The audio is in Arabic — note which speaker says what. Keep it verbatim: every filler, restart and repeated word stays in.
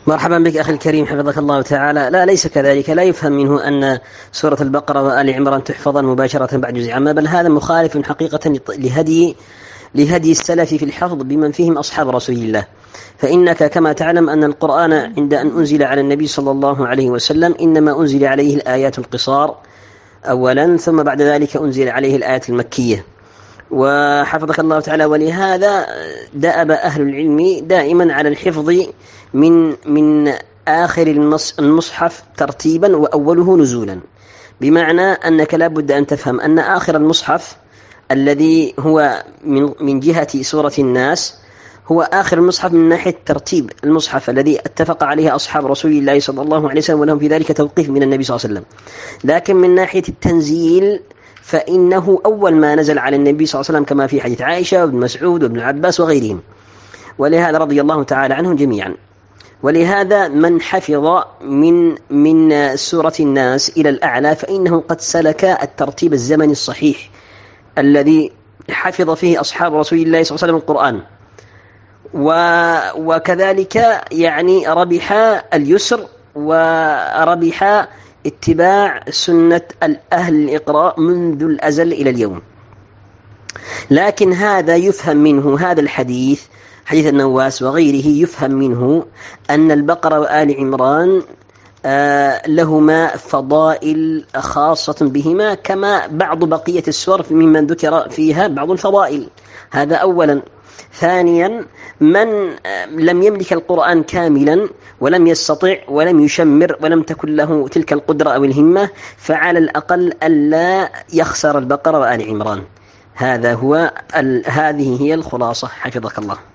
Speaker 1: مرحبا بك أخي الكريم حفظك الله تعالى. لا، ليس كذلك. لا يفهم منه أن سورة البقرة وآل عمران تحفظا مباشرة بعد جزء عامة، بل هذا مخالف حقيقة لهدي لهدي السلف في الحفظ بمن فيهم أصحاب رسول الله. فإنك كما تعلم أن القرآن عند أن أنزل على النبي صلى الله عليه وسلم إنما أنزل عليه الآيات القصار أولا، ثم بعد ذلك أنزل عليه الآيات المكية. وحفظك الله تعالى، ولهذا دأب أهل العلم دائما على الحفظ من من آخر المصحف ترتيبا وأوله نزولا، بمعنى أنك لا بد أن تفهم أن آخر المصحف الذي هو من من جهة سورة الناس هو آخر المصحف من ناحية ترتيب المصحف الذي اتفق عليه أصحاب رسول الله صلى الله عليه وسلم، ولهم في ذلك توقيف من النبي صلى الله عليه وسلم. لكن من ناحية التنزيل فإنه أول ما نزل على النبي صلى الله عليه وسلم، كما في حديث عائشة وابن مسعود وابن عباس وغيرهم، ولهذا رضي الله تعالى عنهم جميعا. ولهذا من حفظ من من سورة الناس إلى الأعلى فإنه قد سلك الترتيب الزمني الصحيح الذي حفظ فيه أصحاب رسول الله صلى الله عليه وسلم القرآن، وكذلك يعني ربح اليسر وربح اتباع سنة الأهل الإقراء منذ الأزل إلى اليوم. لكن هذا يفهم منه، هذا الحديث حديث النواس وغيره، يفهم منه أن البقرة وآل عمران آه لهما فضائل خاصة بهما، كما بعض بقية السور ممن ذكر فيها بعض الفضائل. هذا أولا. ثانيا، من لم يملك القرآن كاملا ولم يستطع ولم يشمر ولم تكن له تلك القدرة أو الهمة، فعلى الأقل ألا يخسر البقرة وآل عمران. هذا هو هذه هي الخلاصة حفظك الله.